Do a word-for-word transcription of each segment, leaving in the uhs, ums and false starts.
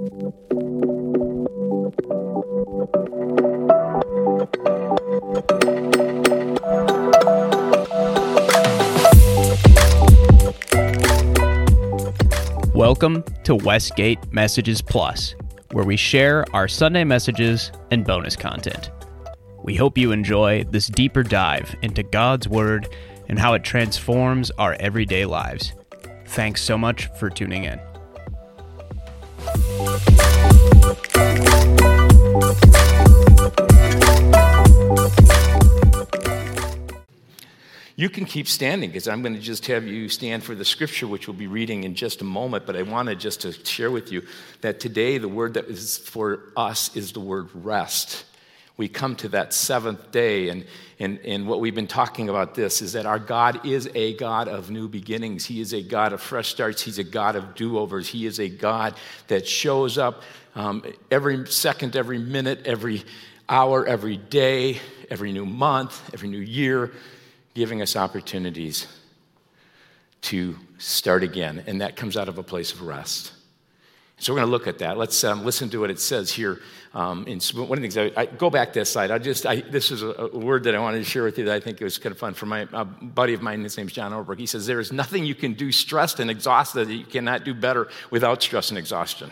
Welcome to Westgate Messages Plus, where we share our Sunday messages and bonus content. We hope you enjoy this deeper dive into God's Word and how it transforms our everyday lives. Thanks so much for tuning in. You can keep standing because I'm going to just have you stand for the scripture, which we'll be reading in just a moment. But I wanted just to share with you that today the word that is for us is the word rest. We come to that seventh day, and, and, and what we've been talking about this is that our God is a God of new beginnings. He is a God of fresh starts. He's a God of do-overs. He is a God that shows up um, every second, every minute, every hour, every day, every new month, every new year, giving us opportunities to start again, and that comes out of a place of rest. So we're going to look at that. Let's um, listen to what it says here. Um, in one of the things, I, I go back this slide. I just, I, this is a, a word that I wanted to share with you that I think it was kind of fun for my a buddy of mine. His name's John Orberg. He says, "There is nothing you can do stressed and exhausted that you cannot do better without stress and exhaustion."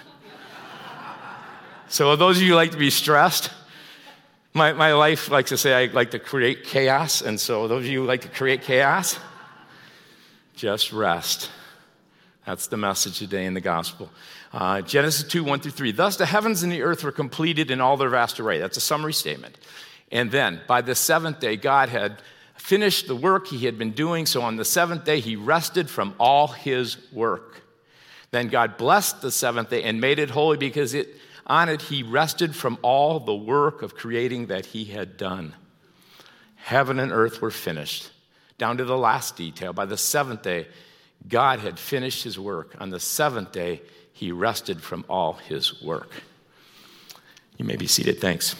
So those of you who like to be stressed, My my life likes to say I like to create chaos, and so those of you who like to create chaos, just rest. That's the message today in the gospel. Uh, Genesis two, one through three. Thus the heavens and the earth were completed in all their vast array. That's a summary statement. And then by the seventh day, God had finished the work he had been doing, so on the seventh day he rested from all his work. Then God blessed the seventh day and made it holy because it on it, he rested from all the work of creating that he had done. Heaven and earth were finished, down to the last detail. By the seventh day, God had finished his work. On the seventh day, he rested from all his work. You may be seated. Thanks.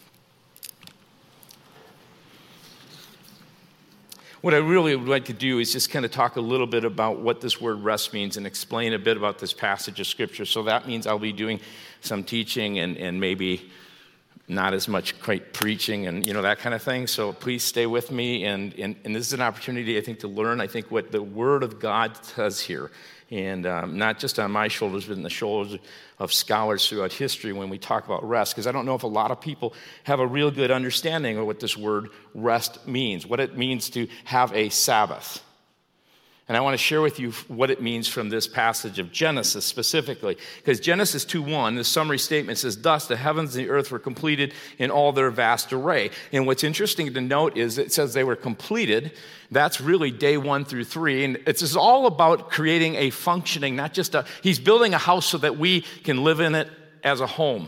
What I really would like to do is just kind of talk a little bit about what this word rest means and explain a bit about this passage of Scripture. So that means I'll be doing some teaching and, and maybe not as much quite preaching and, you know, that kind of thing. So please stay with me. And, and, and this is an opportunity, I think, to learn, I think, what the Word of God says here. And um, not just on my shoulders, but on the shoulders of scholars throughout history when we talk about rest. Because I don't know if a lot of people have a real good understanding of what this word rest means, what it means to have a Sabbath. And I want to share with you what it means from this passage of Genesis specifically. Because Genesis two one, the summary statement says, "Thus the heavens and the earth were completed in all their vast array." And what's interesting to note is it says they were completed. That's really day one through three. And it's all about creating a functioning, not just a, he's building a house so that we can live in it as a home.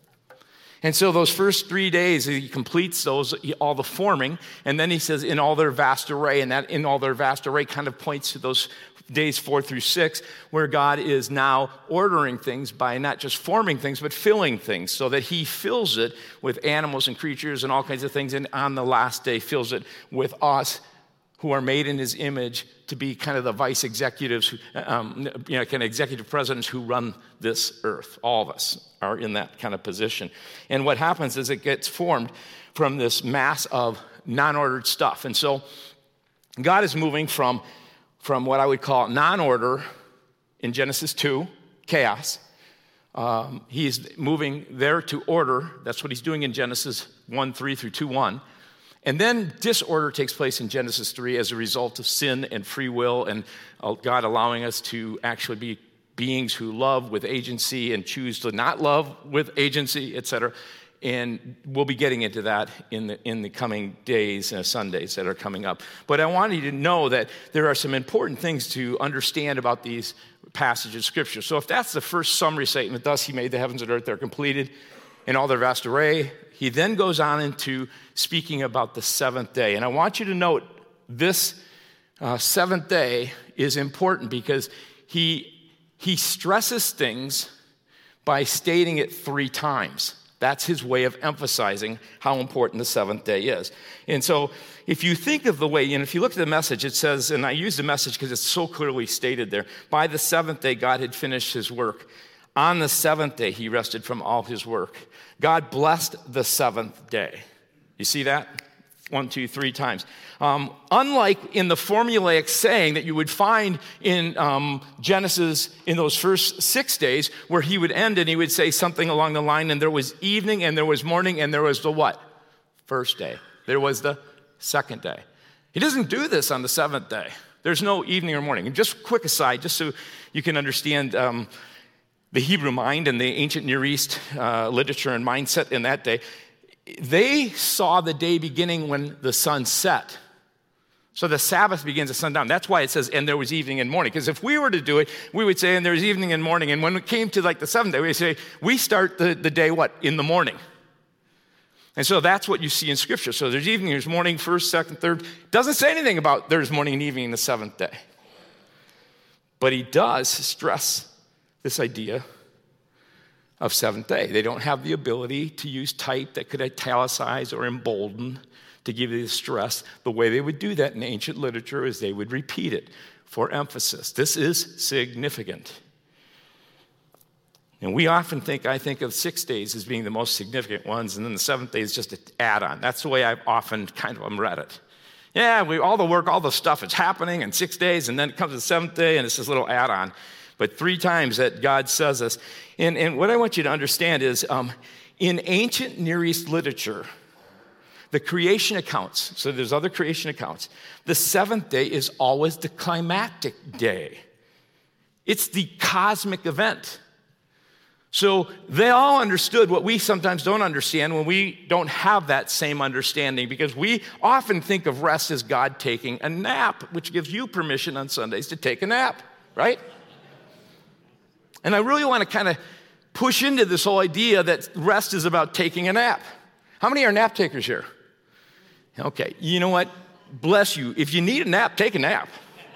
And so those first three days, he completes those, all the forming, and then he says, in all their vast array, and that in all their vast array kind of points to those days four through six, where God is now ordering things by not just forming things, but filling things, so that he fills it with animals and creatures and all kinds of things, and on the last day fills it with us, who are made in his image, to be kind of the vice executives, who, um, you know, kind of executive presidents who run this earth. All of us are in that kind of position. And what happens is it gets formed from this mass of non-ordered stuff. And so God is moving from, from what I would call non-order in Genesis two, chaos. Um, he's moving there to order. That's what he's doing in Genesis one three through two one. And then disorder takes place in Genesis three as a result of sin and free will and God allowing us to actually be beings who love with agency and choose to not love with agency, et cetera. And we'll be getting into that in the in the coming days and Sundays that are coming up. But I want you to know that there are some important things to understand about these passages of Scripture. So if that's the first summary statement, thus he made the heavens and earth, they're completed in all their vast array, he then goes on into speaking about the seventh day. And I want you to note this uh, seventh day is important because he he stresses things by stating it three times. That's his way of emphasizing how important the seventh day is. And so if you think of the way, and if you look at the message, it says, and I use the message because it's so clearly stated there, by the seventh day God had finished his work. On the seventh day, he rested from all his work. God blessed the seventh day. You see that? One, two, three times. Um, unlike in the formulaic saying that you would find in um, Genesis in those first six days, where he would end and he would say something along the line, and there was evening, and there was morning, and there was the what? First day. There was the second day. He doesn't do this on the seventh day. There's no evening or morning. And just quick aside, just so you can understand um, the Hebrew mind and the ancient Near East uh, literature and mindset in that day, they saw the day beginning when the sun set. So the Sabbath begins at sundown. That's why it says, and there was evening and morning. Because if we were to do it, we would say, and there was evening and morning. And when it came to like the seventh day, we would say, we start the, the day, what? In the morning. And so that's what you see in Scripture. So there's evening, there's morning, first, second, third. Doesn't say anything about there's morning and evening in the seventh day. But he does stress this idea of seventh day. They don't have the ability to use type that could italicize or embolden to give you the stress. The way they would do that in ancient literature is they would repeat it for emphasis. This is significant. And we often think, I think of six days as being the most significant ones, and then the seventh day is just an add-on. That's the way I've often kind of read it. Yeah, we, all the work, all the stuff, it's happening in six days, and then it comes to the seventh day, and it's this little add-on. But three times that God says this. And, and what I want you to understand is, um, in ancient Near East literature, the creation accounts, so there's other creation accounts, the seventh day is always the climactic day. It's the cosmic event. So they all understood what we sometimes don't understand when we don't have that same understanding, because we often think of rest as God taking a nap, which gives you permission on Sundays to take a nap, right? And I really want to kind of push into this whole idea that rest is about taking a nap. How many are nap takers here? Okay, you know what? Bless you. If you need a nap, take a nap.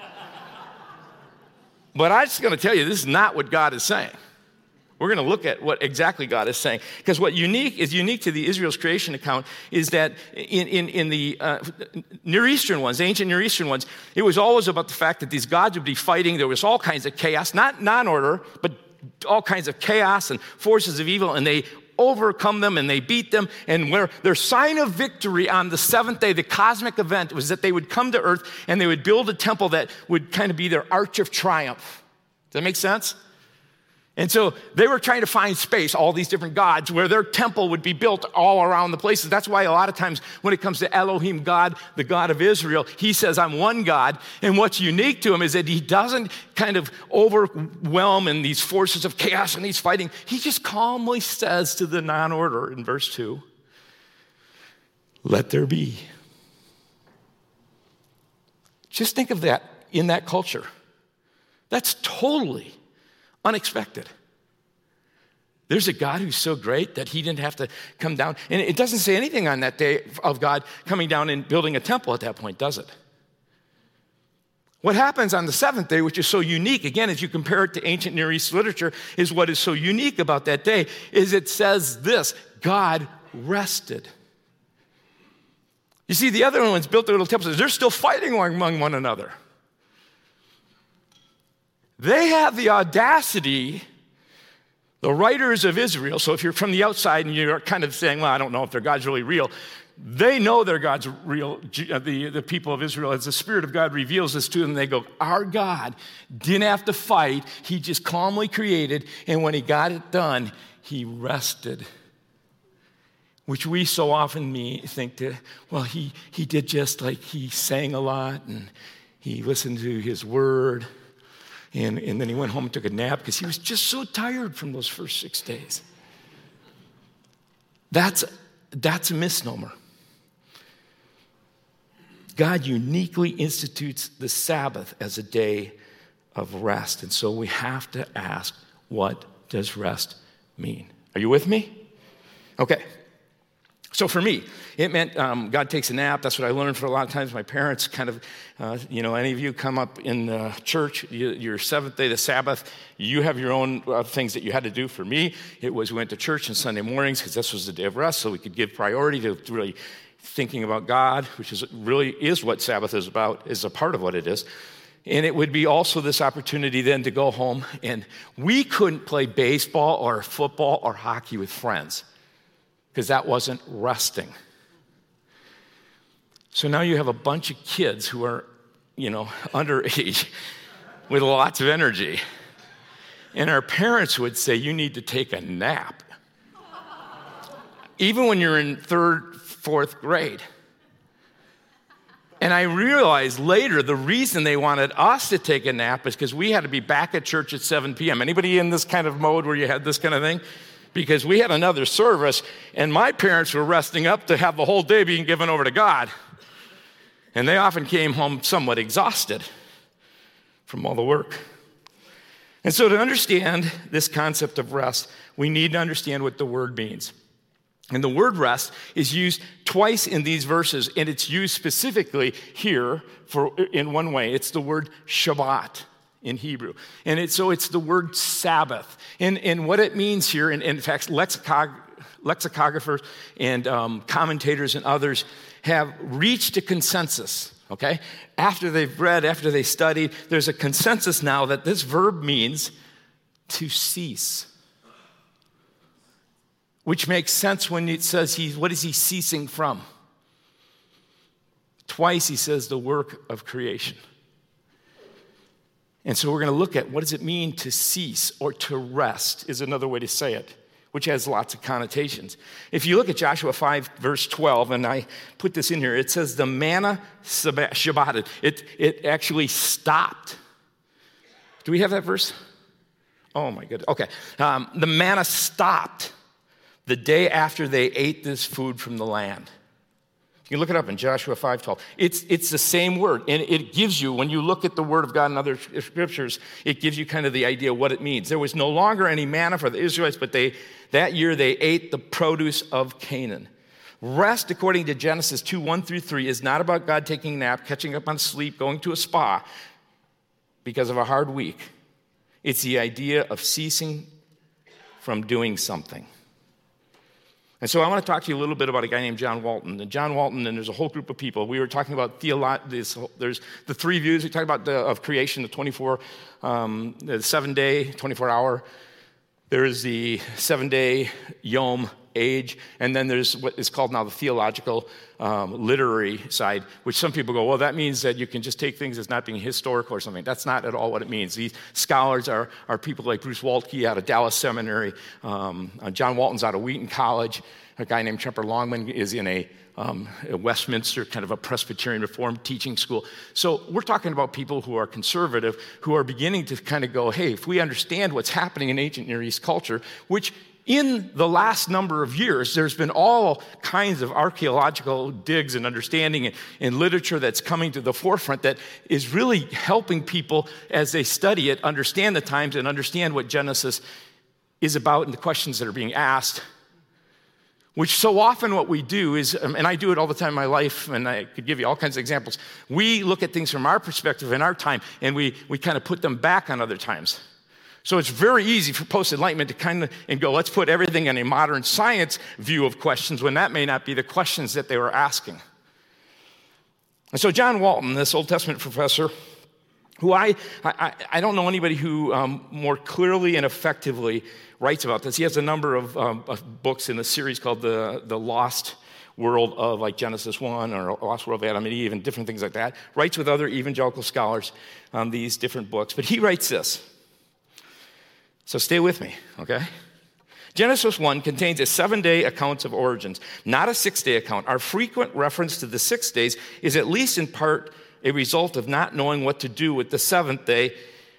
But I'm just going to tell you, this is not what God is saying. We're going to look at what exactly God is saying. Because what unique is unique to the Israel's creation account is that in, in, in the uh, Near Eastern ones, the ancient Near Eastern ones, it was always about the fact that these gods would be fighting. There was all kinds of chaos, not non-order, but all kinds of chaos and forces of evil, and they overcome them and they beat them. And where their sign of victory on the seventh day, the cosmic event, was that they would come to earth and they would build a temple that would kind of be their arch of triumph. Does that make sense? And so they were trying to find space, all these different gods, where their temple would be built all around the places. That's why a lot of times when it comes to Elohim, God, the God of Israel, he says, I'm one God. And what's unique to him is that he doesn't kind of overwhelm in these forces of chaos and he's fighting. He just calmly says to the non-order in verse two, let there be. Just think of that in that culture. That's totally unexpected. There's a God who's so great that he didn't have to come down. And it doesn't say anything on that day of God coming down and building a temple at that point, does it? What happens on the seventh day, which is so unique, again, as you compare it to ancient Near East literature, is what is so unique about that day, is it says this, God rested. You see, the other ones built their little temples. They're still fighting among one another. They have the audacity, the writers of Israel, so if you're from the outside and you're kind of saying, well, I don't know if their God's really real, they know their God's real, the, the people of Israel, as the Spirit of God reveals this to them, they go, our God didn't have to fight, he just calmly created, and when he got it done, he rested. Which we so often me think that, well, he, he did just like he sang a lot, and he listened to his word, And, and then he went home and took a nap because he was just so tired from those first six days. That's, that's a misnomer. God uniquely institutes the Sabbath as a day of rest. And so we have to ask, what does rest mean? Are you with me? Okay. So for me, it meant um, God takes a nap. That's what I learned for a lot of times. My parents kind of, uh, you know, any of you come up in the church, you, your seventh day, the Sabbath, you have your own uh, things that you had to do. For me, it was we went to church on Sunday mornings because this was the day of rest, so we could give priority to really thinking about God, which is really is what Sabbath is about, is a part of what it is. And it would be also this opportunity then to go home, and we couldn't play baseball or football or hockey with friends because that wasn't resting. So now you have a bunch of kids who are, you know, underage with lots of energy. And our parents would say, you need to take a nap. Even when you're in third, fourth grade. And I realized later the reason they wanted us to take a nap is because we had to be back at church at seven p.m. Anybody in this kind of mode where you had this kind of thing? Because we had another service, and my parents were resting up to have the whole day being given over to God. And they often came home somewhat exhausted from all the work. And so to understand this concept of rest, we need to understand what the word means. And the word rest is used twice in these verses, and it's used specifically here for in one way. It's the word Shabbat in Hebrew. And it's, so it's the word Sabbath. And, and what it means here, and, and in fact, lexicog, lexicographers and um, commentators and others have reached a consensus, okay? After they've read, after they studied, there's a consensus now that this verb means to cease. Which makes sense when it says he's, what is he ceasing from? Twice he says the work of creation. And so we're going to look at what does it mean to cease or to rest is another way to say it, which has lots of connotations. If you look at Joshua five, verse twelve, and I put this in here, it says the manna Shabbated. It, it actually stopped. Do we have that verse? Oh my goodness. Okay. Um, the manna stopped the day after they ate this food from the land. You can look it up in Joshua five twelve. It's, it's the same word, and it gives you, when you look at the word of God in other scriptures, it gives you kind of the idea of what it means. There was no longer any manna for the Israelites, but they that year they ate the produce of Canaan. Rest, according to Genesis two, one through three, is not about God taking a nap, catching up on sleep, going to a spa because of a hard week. It's the idea of ceasing from doing something. And so I want to talk to you a little bit about a guy named John Walton. And John Walton, and there's a whole group of people. We were talking about theolo- this, there's the three views. We talked about the, of creation, the twenty-four, um, the seven-day, twenty-four hour. There is the seven-day Yom age, and then there's what is called now the theological, um, literary side, which some people go, well, that means that you can just take things as not being historical or something. That's not at all what it means. These scholars are, are people like Bruce Waltke out of Dallas Seminary, um, uh, John Walton's out of Wheaton College, a guy named Tremper Longman is in a, um, a Westminster, kind of a Presbyterian Reformed teaching school. So we're talking about people who are conservative, who are beginning to kind of go, hey, if we understand what's happening in ancient Near East culture, which in the last number of years, there's been all kinds of archaeological digs and understanding and, and literature that's coming to the forefront that is really helping people as they study it, understand the times and understand what Genesis is about and the questions that are being asked. Which so often what we do is, and I do it all the time in my life, and I could give you all kinds of examples, we look at things from our perspective in our time, and we, we kind of put them back on other times. So it's very easy for post-enlightenment to kind of and go, let's put everything in a modern science view of questions when that may not be the questions that they were asking. And so John Walton, this Old Testament professor, who I I, I don't know anybody who um, more clearly and effectively writes about this. He has a number of, um, of books in a series called the, the Lost World of like Genesis one or Lost World of Adam and Eve and different things like that. Writes with other evangelical scholars on these different books. But he writes this. So stay with me, okay? Genesis one contains a seven-day account of origins, not a six-day account. Our frequent reference to the six days is at least in part a result of not knowing what to do with the seventh day.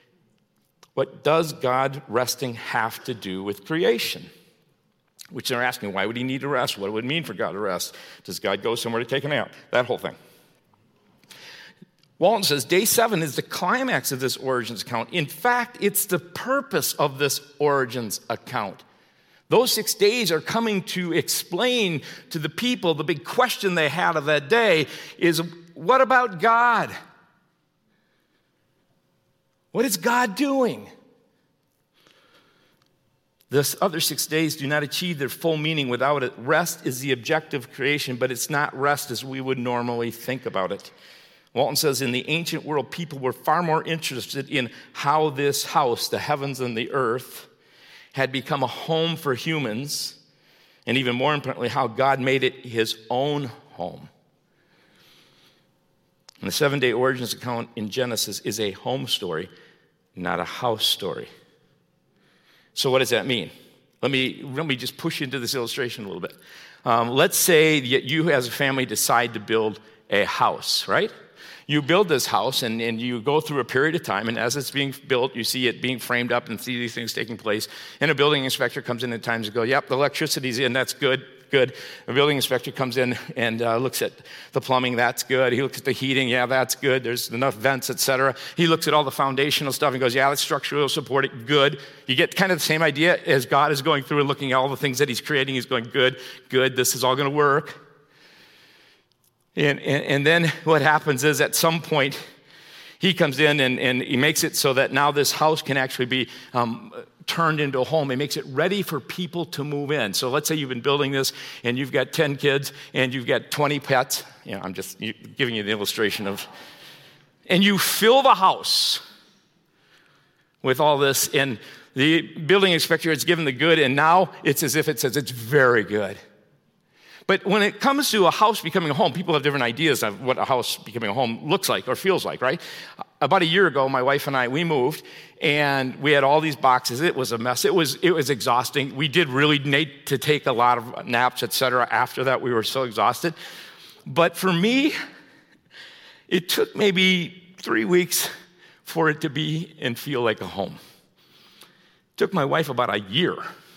What does God resting have to do with creation? Which they're asking, why would he need to rest? What would it mean for God to rest? Does God go somewhere to take a nap? That whole thing. Walton says, day seven is the climax of this origins account. In fact, it's the purpose of this origins account. Those six days are coming to explain to the people the big question they had of that day is, what about God? What is God doing? The other six days do not achieve their full meaning without it. Rest is the objective of creation, but it's not rest as we would normally think about it. Walton says, in the ancient world, people were far more interested in how this house, the heavens and the earth, had become a home for humans, and even more importantly, how God made it his own home. And the seven-day origins account in Genesis is a home story, not a house story. So what does that mean? Let me, let me just push into this illustration a little bit. Um, let's say that you as a family decide to build a house, right? You build this house, and, and you go through a period of time, and as it's being built, you see it being framed up and see these things taking place. And a building inspector comes in at times and goes, yep, the electricity's in, that's good, good. A building inspector comes in and uh, looks at the plumbing, that's good. He looks at the heating, yeah, that's good. There's enough vents, et cetera. He looks at all the foundational stuff and goes, yeah, that structure will support it, good. You get kind of the same idea as God is going through and looking at all the things that he's creating. He's going, good, good, this is all going to work. And, and, and then what happens is at some point, he comes in and, and he makes it so that now this house can actually be um, turned into a home. He makes it ready for people to move in. So let's say you've been building this and you've got ten kids and you've got twenty pets. You know, I'm just giving you the illustration of, and you fill the house with all this, and the building inspector has given the good, and now it's as if it says it's very good. But when it comes to a house becoming a home, people have different ideas of what a house becoming a home looks like or feels like, right? About a year ago, my wife and I, we moved, and we had all these boxes. It was a mess. It was it was exhausting. We did really need to take a lot of naps, et cetera. After that, we were so exhausted. But for me, it took maybe three weeks for it to be and feel like a home. It took my wife about a year.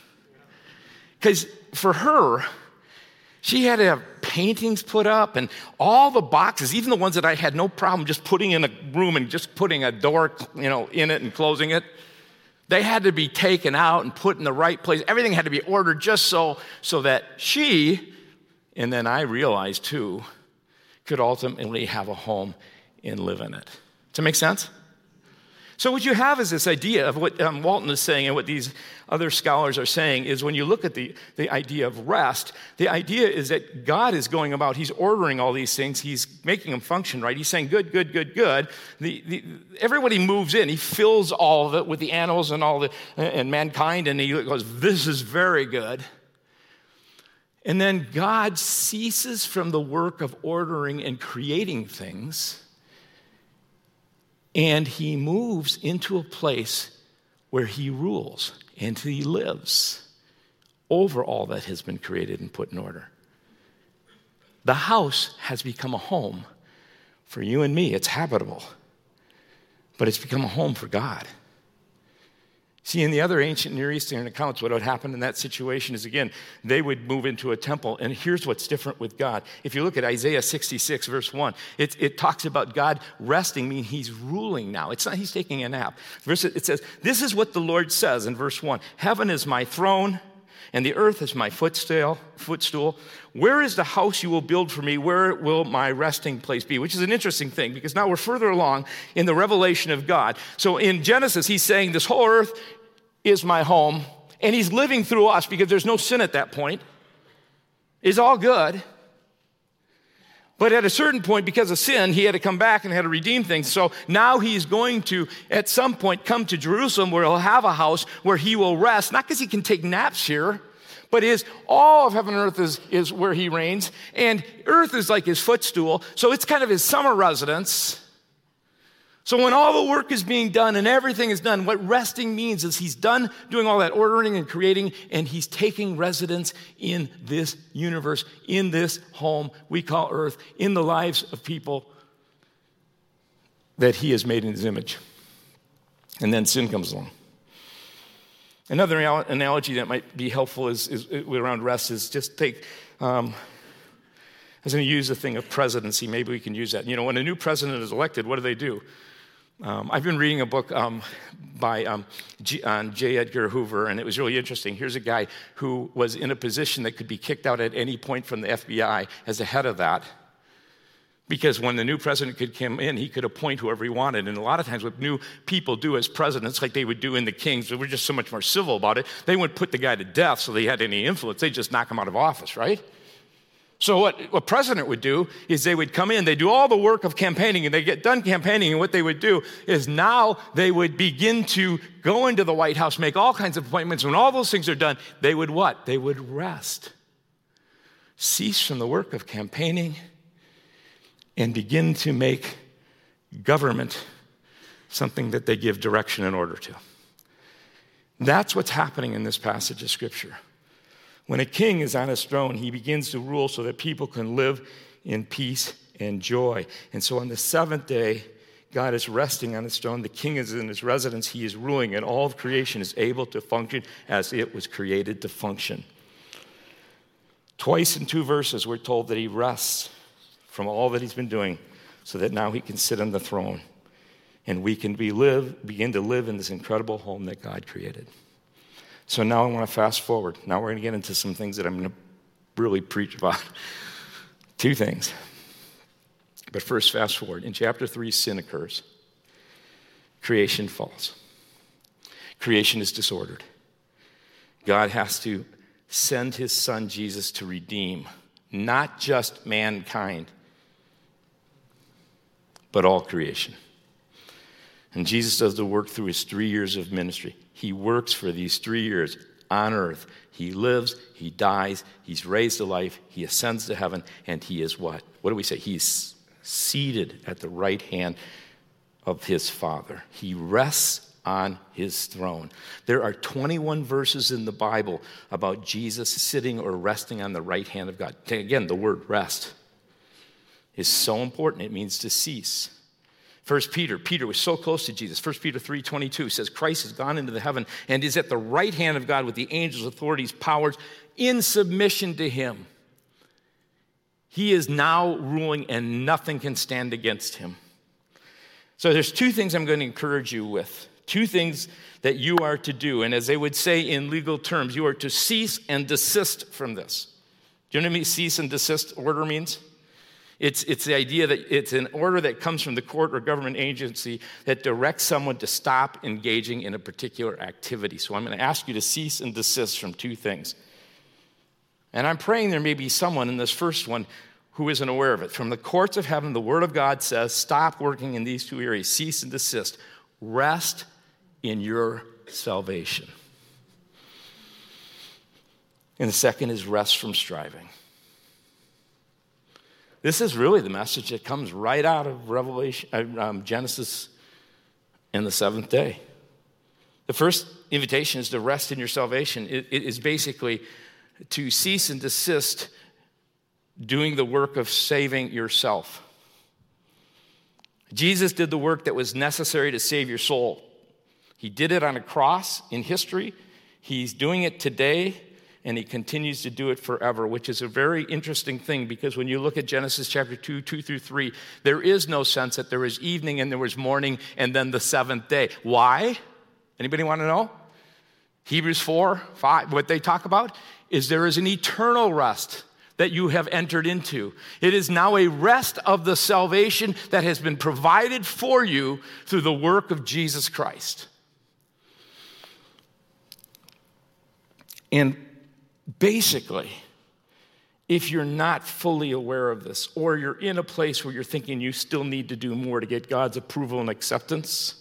Because for her, she had to have paintings put up and all the boxes, even the ones that I had no problem just putting in a room and just putting a door, you know, in it and closing it. They had to be taken out and put in the right place. Everything had to be ordered just so, so that she, and then I realized too, could ultimately have a home and live in it. Does that make sense? So what you have is this idea of what um, Walton is saying and what these other scholars are saying is when you look at the, the idea of rest, the idea is that God is going about, he's ordering all these things, he's making them function, right? He's saying good, good, good, good. The, the, everybody moves in, he fills all of it with the animals and all the and mankind, and he goes, this is very good. And then God ceases from the work of ordering and creating things, and he moves into a place where he rules and he lives over all that has been created and put in order. The house has become a home for you and me. It's habitable, but it's become a home for God. See, in the other ancient Near Eastern accounts, what would happen in that situation is, again, they would move into a temple. And here's what's different with God. If you look at Isaiah sixty-six, verse one, it, it talks about God resting, meaning he's ruling now. It's not he's taking a nap. Verse, it says, this is what the Lord says in verse one, heaven is my throne, and the earth is my footstool. footstool. Where is the house you will build for me? Where will my resting place be? Which is an interesting thing, because now we're further along in the revelation of God. So in Genesis, he's saying this whole earth is my home, and he's living through us because there's no sin at that point. It's all good. But at a certain point, because of sin, he had to come back and had to redeem things. So now he's going to, at some point, come to Jerusalem where he'll have a house where he will rest, not because he can take naps here, but is all of heaven and earth is, is where he reigns, and earth is like his footstool, so it's kind of his summer residence. So when all the work is being done and everything is done, what resting means is he's done doing all that ordering and creating, and he's taking residence in this universe, in this home we call earth, in the lives of people that he has made in his image. And then sin comes along. Another analogy that might be helpful is, is around rest is just take, um, I was going to use the thing of presidency. Maybe we can use that. You know, when a new president is elected, what do they do? Um, I've been reading a book um, by um, G, on J. Edgar Hoover, and it was really interesting. Here's a guy who was in a position that could be kicked out at any point from the F B I as the head of that, because when the new president could come in, he could appoint whoever he wanted. And a lot of times what new people do as presidents, like they would do in the Kings, they were just so much more civil about it, they wouldn't put the guy to death so they had any influence. They'd just knock him out of office, right? So what a president would do is they would come in, they do all the work of campaigning, and they get done campaigning, and what they would do is now they would begin to go into the White House, make all kinds of appointments. When all those things are done, they would what? They would rest. Cease from the work of campaigning and begin to make government something that they give direction and order to. That's what's happening in this passage of Scripture. When a king is on his throne, he begins to rule so that people can live in peace and joy. And so on the seventh day, God is resting on his throne. The king is in his residence. He is ruling, and all of creation is able to function as it was created to function. Twice in two verses, we're told that he rests from all that he's been doing so that now he can sit on the throne. And we can be live, begin to live in this incredible home that God created. So now I want to fast forward. Now we're going to get into some things that I'm going to really preach about. Two things. But first, fast forward. In chapter three, sin occurs. Creation falls. Creation is disordered. God has to send his son Jesus to redeem not just mankind, but all creation. And Jesus does the work through his three years of ministry. He works for these three years on earth. He lives, he dies, he's raised to life, he ascends to heaven, and he is what? What do we say? He's seated at the right hand of his Father. He rests on his throne. There are twenty-one verses in the Bible about Jesus sitting or resting on the right hand of God. Again, the word rest is so important. It means to cease. First Peter, Peter was so close to Jesus. First Peter three twenty-two says, Christ has gone into the heaven and is at the right hand of God with the angels, authorities, powers, in submission to him. He is now ruling and nothing can stand against him. So there's two things I'm going to encourage you with. Two things that you are to do. And as they would say in legal terms, you are to cease and desist from this. Do you know what I mean? Cease and desist order means? It's, it's the idea that it's an order that comes from the court or government agency that directs someone to stop engaging in a particular activity. So I'm going to ask you to cease and desist from two things. And I'm praying there may be someone in this first one who isn't aware of it. From the courts of heaven, the Word of God says, stop working in these two areas. Cease and desist. Rest in your salvation. And the second is rest from striving. This is really the message that comes right out of Revelation, um, Genesis and the seventh day. The first invitation is to rest in your salvation. It, it is basically to cease and desist doing the work of saving yourself. Jesus did the work that was necessary to save your soul. He did it on a cross in history. He's doing it today. And he continues to do it forever, which is a very interesting thing because when you look at Genesis chapter two, two through three, there is no sense that there was evening and there was morning and then the seventh day. Why? Anybody want to know? Hebrews four, five, what they talk about is there is an eternal rest that you have entered into. It is now a rest of the salvation that has been provided for you through the work of Jesus Christ. And basically, if you're not fully aware of this, or you're in a place where you're thinking you still need to do more to get God's approval and acceptance,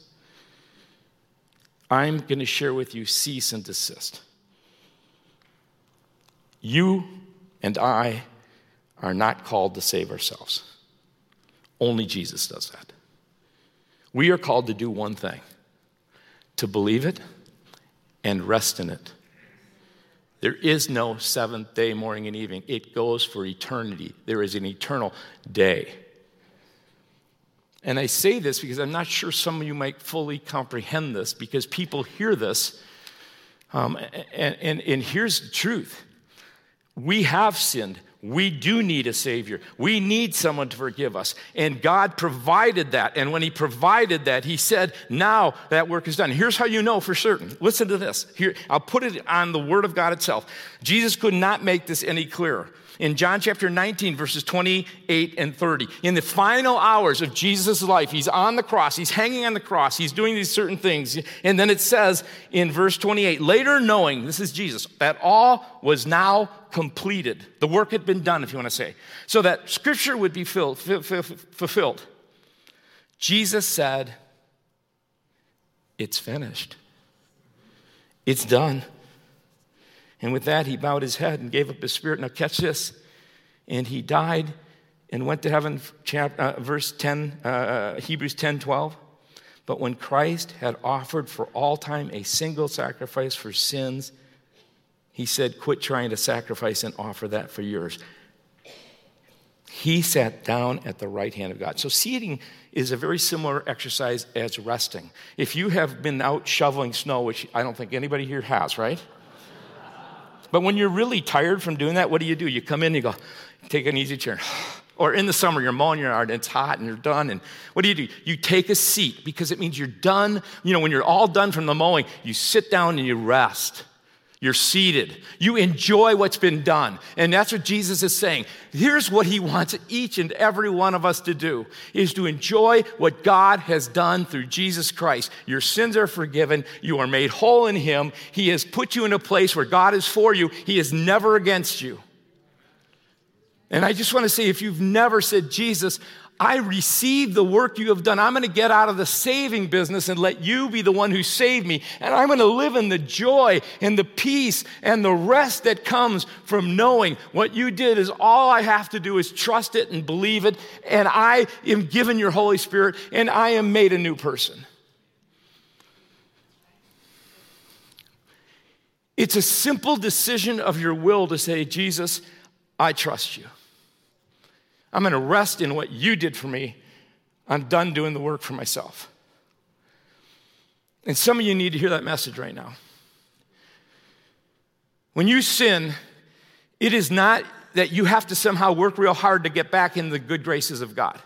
I'm going to share with you cease and desist. You and I are not called to save ourselves. Only Jesus does that. We are called to do one thing, to believe it and rest in it. There is no seventh day, morning and evening. It goes for eternity. There is an eternal day. And I say this because I'm not sure some of you might fully comprehend this because people hear this. Um, and, and, and here's the truth. We have sinned. We do need a Savior. We need someone to forgive us. And God provided that. And when he provided that, he said, now that work is done. Here's how you know for certain. Listen to this. Here, I'll put it on the Word of God itself. Jesus could not make this any clearer. In John chapter nineteen, verses twenty-eight and thirty, in the final hours of Jesus' life, he's on the cross, he's hanging on the cross, he's doing these certain things. And then it says in verse twenty-eight, later knowing, this is Jesus, that all was now completed. The work had been done, if you want to say. So that scripture would be filled, f- f- fulfilled. Jesus said, it's finished. It's done. And with that, he bowed his head and gave up his spirit. Now catch this. And he died and went to heaven, chapter, uh, verse ten, uh, Hebrews ten twelve. But when Christ had offered for all time a single sacrifice for sins, he said, quit trying to sacrifice and offer that for yours. He sat down at the right hand of God. So seating is a very similar exercise as resting. If you have been out shoveling snow, which I don't think anybody here has, right? But when you're really tired from doing that, what do you do? You come in and you go, take an easy chair. Or in the summer, you're mowing your yard and it's hot and you're done. And what do you do? You take a seat because it means you're done. You know, when you're all done from the mowing, you sit down and you rest. You're seated. You enjoy what's been done. And that's what Jesus is saying. Here's what he wants each and every one of us to do, is to enjoy what God has done through Jesus Christ. Your sins are forgiven. You are made whole in him. He has put you in a place where God is for you. He is never against you. And I just want to say, if you've never said, Jesus, I receive the work you have done. I'm going to get out of the saving business and let you be the one who saved me. And I'm going to live in the joy and the peace and the rest that comes from knowing what you did is all I have to do is trust it and believe it. And I am given your Holy Spirit and I am made a new person. It's a simple decision of your will to say, Jesus, I trust you. I'm going to rest in what you did for me. I'm done doing the work for myself. And some of you need to hear that message right now. When you sin, it is not that you have to somehow work real hard to get back in the good graces of God.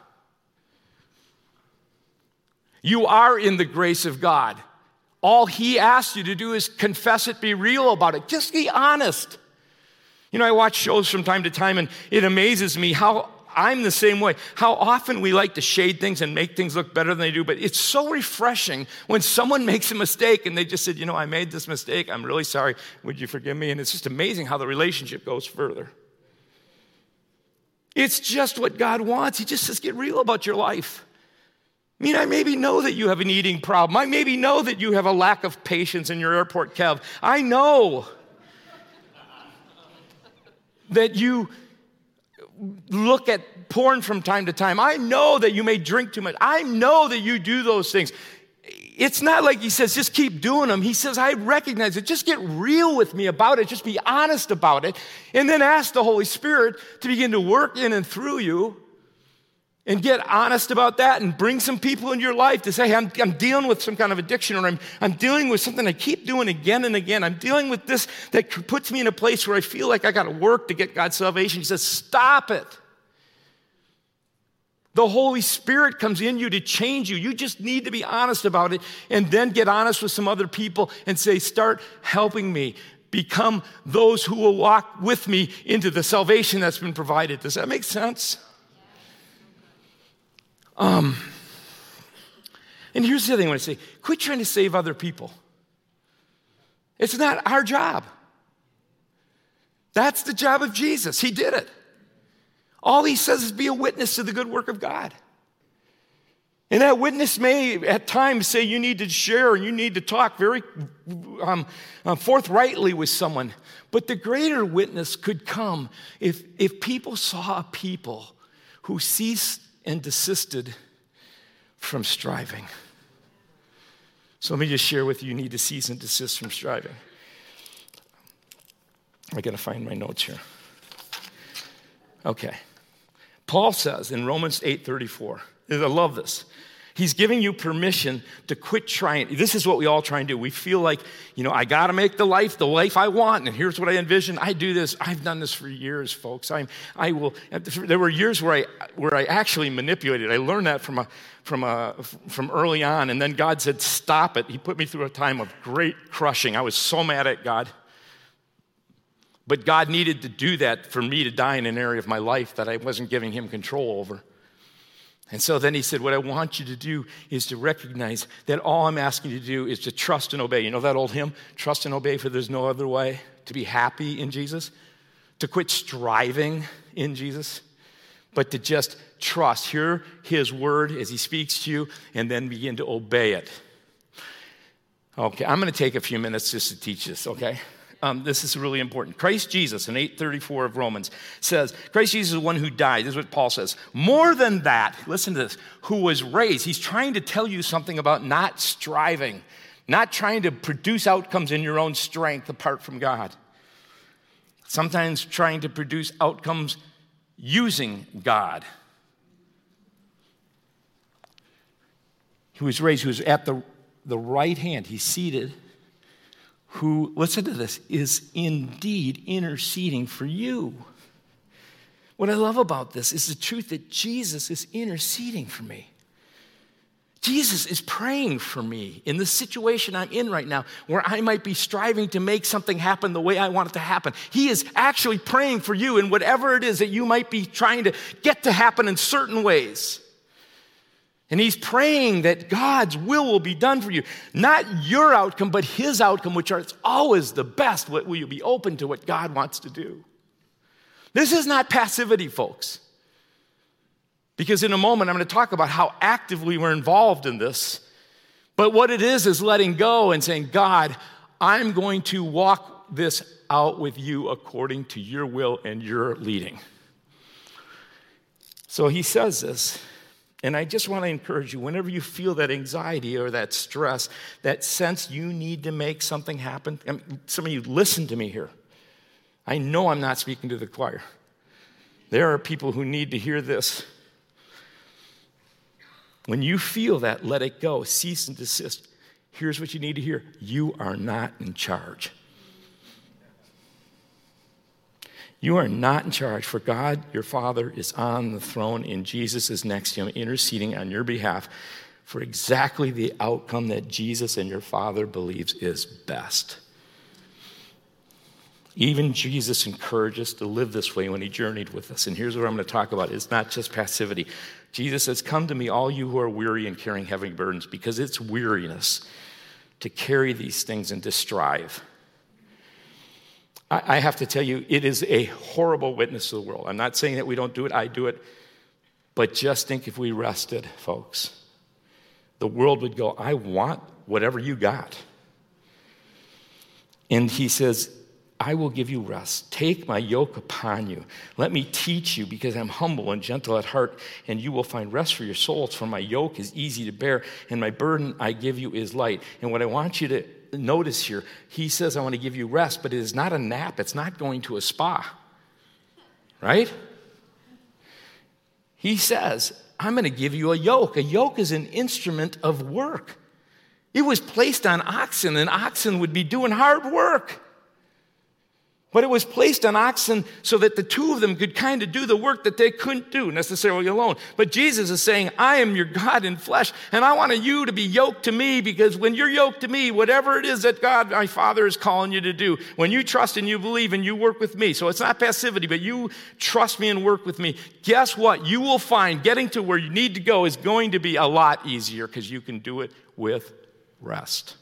You are in the grace of God. All he asks you to do is confess it, be real about it. Just be honest. You know, I watch shows from time to time, and it amazes me how I'm the same way. How often we like to shade things and make things look better than they do, but it's so refreshing when someone makes a mistake and they just said, you know, I made this mistake. I'm really sorry. Would you forgive me? And it's just amazing how the relationship goes further. It's just what God wants. He just says, get real about your life. I mean, I maybe know that you have an eating problem. I maybe know that you have a lack of patience in your airport, Kev. I know that you look at porn from time to time. I know that you may drink too much. I know that you do those things. It's not like he says, just keep doing them. He says, I recognize it. Just get real with me about it. Just be honest about it. And then ask the Holy Spirit to begin to work in and through you. And get honest about that and bring some people in your life to say, I'm, I'm dealing with some kind of addiction, or I'm, I'm dealing with something I keep doing again and again. I'm dealing with this that puts me in a place where I feel like I got to work to get God's salvation. He says, stop it. The Holy Spirit comes in you to change you. You just need to be honest about it and then get honest with some other people and say, start helping me. Become those who will walk with me into the salvation that's been provided. Does that make sense? Um, and here's the other thing I want to say. Quit trying to save other people. It's not our job. That's the job of Jesus. He did it. All he says is be a witness to the good work of God. And that witness may at times say you need to share and you need to talk very um, uh, forthrightly with someone. But the greater witness could come if, if people saw a people who ceased and desisted from striving. So let me just share with you, you need to cease and desist from striving. I got to find my notes here. Okay. Paul says in Romans eight thirty-four, I love this. He's giving you permission to quit trying. This is what we all try and do. We feel like, you know, I got to make the life the life I want, and here's what I envision. I do this. I've done this for years, folks. I I will. There were years where I where I actually manipulated. I learned that from a from a from early on, and then God said, "Stop it." He put me through a time of great crushing. I was so mad at God. But God needed to do that for me to die in an area of my life that I wasn't giving him control over. And so then he said, what I want you to do is to recognize that all I'm asking you to do is to trust and obey. You know that old hymn, trust and obey, for there's no other way to be happy in Jesus? To quit striving in Jesus, but to just trust. Hear his word as he speaks to you, and then begin to obey it. Okay, I'm going to take a few minutes just to teach this, okay? Um, this is really important. Christ Jesus, in eight thirty-four of Romans, says, Christ Jesus is the one who died. This is what Paul says. More than that, listen to this, who was raised. He's trying to tell you something about not striving, not trying to produce outcomes in your own strength apart from God. Sometimes trying to produce outcomes using God. He was raised, he was at the, the right hand. He's seated. Who, listen to this, is indeed interceding for you. What I love about this is the truth that Jesus is interceding for me. Jesus is praying for me in the situation I'm in right now, where I might be striving to make something happen the way I want it to happen. He is actually praying for you in whatever it is that you might be trying to get to happen in certain ways. And he's praying that God's will will be done for you. Not your outcome, but his outcome, which is always the best. Will you be open to what God wants to do? This is not passivity, folks. Because in a moment, I'm going to talk about how actively we're involved in this. But what it is is letting go and saying, God, I'm going to walk this out with you according to your will and your leading. So he says this. And I just want to encourage you, whenever you feel that anxiety or that stress, that sense you need to make something happen. I mean, some of you, listen to me here. I know I'm not speaking to the choir. There are people who need to hear this. When you feel that, let it go. Cease and desist. Here's what you need to hear. You are not in charge. You are not in charge, for God, your Father, is on the throne, and Jesus is next to him, interceding on your behalf for exactly the outcome that Jesus and your Father believes is best. Even Jesus encouraged us to live this way when he journeyed with us. And here's what I'm going to talk about. It's not just passivity. Jesus says, come to me, all you who are weary and carrying heavy burdens, because it's weariness to carry these things and to strive. I have to tell you, it is a horrible witness to the world. I'm not saying that we don't do it. I do it. But just think if we rested, folks. The world would go, I want whatever you got. And he says, I will give you rest. Take my yoke upon you. Let me teach you, because I'm humble and gentle at heart, and you will find rest for your souls. For my yoke is easy to bear, and my burden I give you is light. And what I want you to notice here, he says, I want to give you rest, but it is not a nap. It's not going to a spa, right? He says, I'm going to give you a yoke. A yoke is an instrument of work. It was placed on oxen, and oxen would be doing hard work. But it was placed on oxen so that the two of them could kind of do the work that they couldn't do necessarily alone. But Jesus is saying, I am your God in flesh, and I want you to be yoked to me, because when you're yoked to me, whatever it is that God, my Father, is calling you to do, when you trust and you believe and you work with me, so it's not passivity, but you trust me and work with me, guess what? You will find getting to where you need to go is going to be a lot easier, because you can do it with rest.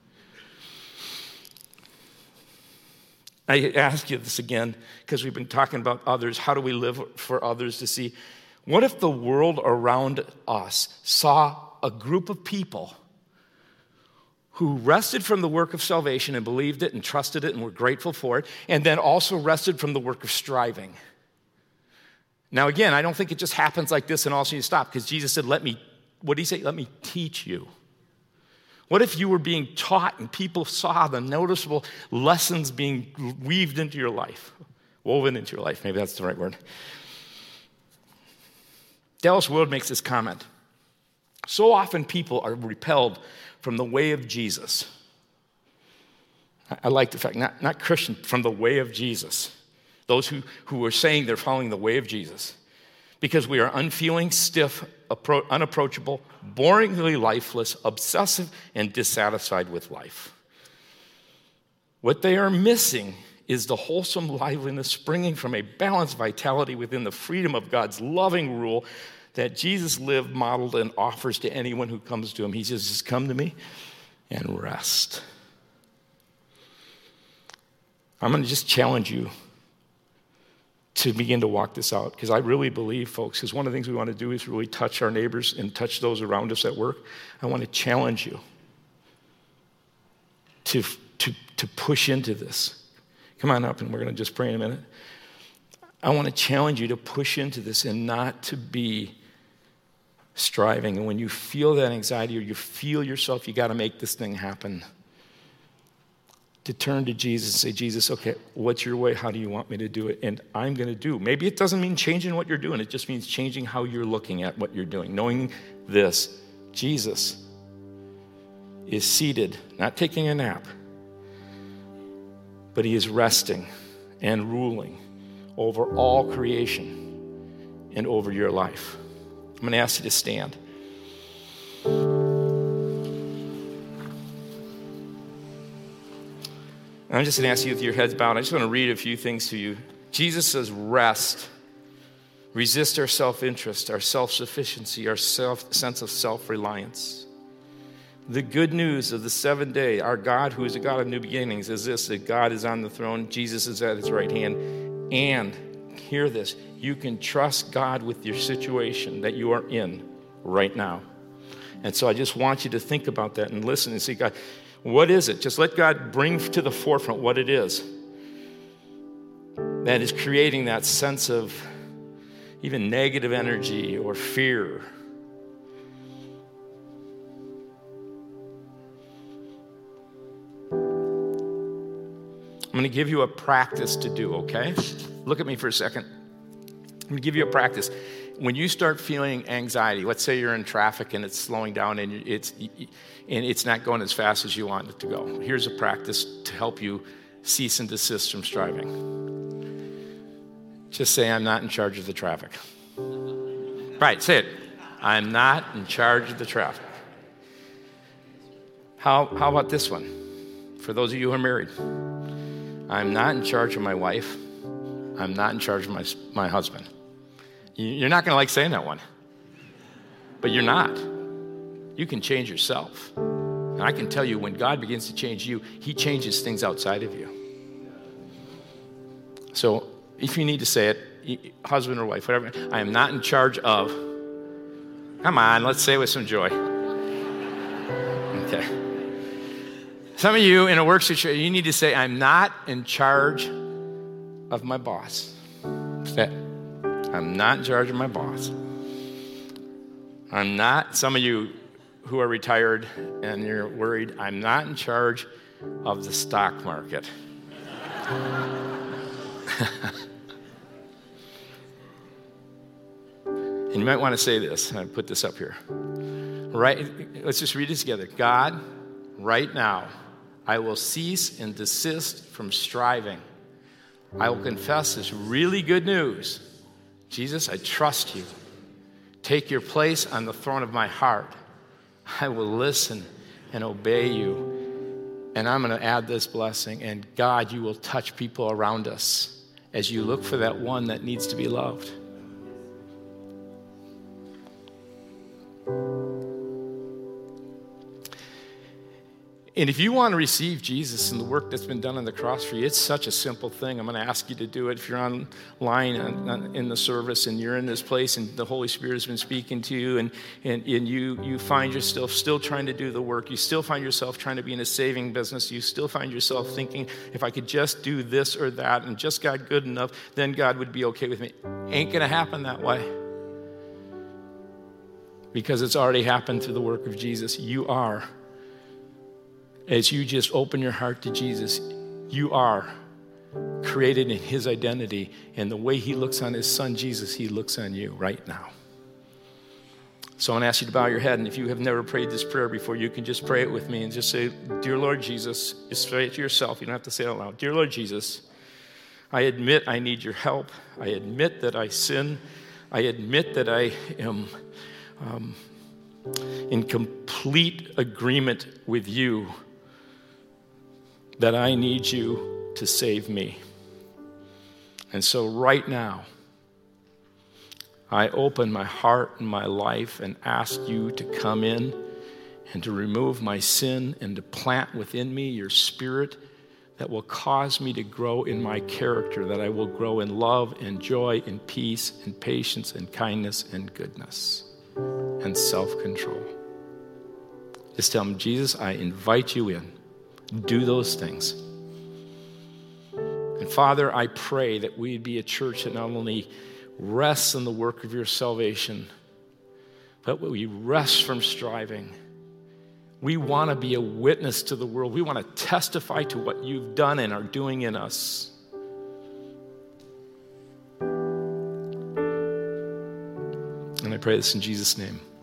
I ask you this again, because we've been talking about others. How do we live for others to see? What if the world around us saw a group of people who rested from the work of salvation and believed it and trusted it and were grateful for it, and then also rested from the work of striving? Now, again, I don't think it just happens like this and all of a sudden you stop, because Jesus said, let me, what did he say? Let me teach you. What if you were being taught and people saw the noticeable lessons being weaved into your life, woven into your life? Maybe that's the right word. Dallas Willard makes this comment. So often people are repelled from the way of Jesus. I like the fact, not, not Christian, from the way of Jesus. Those who, who are saying they're following the way of Jesus. Because we are unfeeling, stiff, appro- unapproachable, boringly lifeless, obsessive, and dissatisfied with life. What they are missing is the wholesome liveliness springing from a balanced vitality within the freedom of God's loving rule that Jesus lived, modeled, and offers to anyone who comes to him. He says, just come to me and rest. I'm going to just challenge you to begin to walk this out, because I really believe, folks, because one of the things we want to do is really touch our neighbors and touch those around us at work. I want to challenge you to, to, to push into this. Come on up, and we're going to just pray in a minute. I want to challenge you to push into this and not to be striving. And when you feel that anxiety or you feel yourself, you got to make this thing happen, to turn to Jesus and say, Jesus, okay, what's your way? How do you want me to do it? And I'm going to do. Maybe it doesn't mean changing what you're doing. It just means changing how you're looking at what you're doing. Knowing this, Jesus is seated, not taking a nap, but he is resting and ruling over all creation and over your life. I'm going to ask you to stand. I'm just going to ask you with your heads bowed. I just want to read a few things to you. Jesus says, rest. Resist our self-interest, our self-sufficiency, our self, sense of self-reliance. The good news of the seventh day, our God, who is a God of new beginnings, is this, that God is on the throne, Jesus is at his right hand, and, hear this, you can trust God with your situation that you are in right now. And so I just want you to think about that and listen and see, God, what is it? Just let God bring to the forefront what it is that is creating that sense of even negative energy or fear. I'm going to give you a practice to do, okay? Look at me for a second. I'm going to give you a practice. When you start feeling anxiety, let's say you're in traffic and it's slowing down and it's and it's not going as fast as you want it to go. Here's a practice to help you cease and desist from striving. Just say, I'm not in charge of the traffic. Right, say it. I'm not in charge of the traffic. How, how about this one? For those of you who are married, I'm not in charge of my wife. I'm not in charge of my, my husband. You're not going to like saying that one, but you're not. You can change yourself. And I can tell you, when God begins to change you, he changes things outside of you. So if you need to say it, husband or wife, whatever, I am not in charge of. Come on, let's say it with some joy. Okay. Some of you in a work situation, you need to say, I'm not in charge of my boss. Say it. I'm not in charge of my boss. I'm not, some of you who are retired and you're worried, I'm not in charge of the stock market. And you might want to say this, I put this up here. Right, let's just read it together. God, right now, I will cease and desist from striving. I will confess this really good news. Jesus, I trust you. Take your place on the throne of my heart. I will listen and obey you. And I'm going to add this blessing. And God, you will touch people around us as you look for that one that needs to be loved. And if you want to receive Jesus and the work that's been done on the cross for you, it's such a simple thing. I'm going to ask you to do it. If you're online in the service and you're in this place and the Holy Spirit has been speaking to you and, and, and you, you find yourself still trying to do the work, you still find yourself trying to be in a saving business, you still find yourself thinking, if I could just do this or that and just got good enough, then God would be okay with me. Ain't going to happen that way. Because it's already happened through the work of Jesus. You are. As you just open your heart to Jesus, you are created in his identity. And the way he looks on his son, Jesus, he looks on you right now. So I want to ask you to bow your head. And if you have never prayed this prayer before, you can just pray it with me and just say, Dear Lord Jesus, just say it to yourself. You don't have to say it out loud. Dear Lord Jesus, I admit I need your help. I admit that I sin. I admit that I am um, in complete agreement with you, that I need you to save me. And so right now, I open my heart and my life and ask you to come in and to remove my sin and to plant within me your spirit that will cause me to grow in my character, that I will grow in love and joy and peace and patience and kindness and goodness and self-control. Just tell him, Jesus, I invite you in. Do those things. And Father, I pray that we'd be a church that not only rests in the work of your salvation, but we rest from striving. We want to be a witness to the world. We want to testify to what you've done and are doing in us. And I pray this in Jesus' name.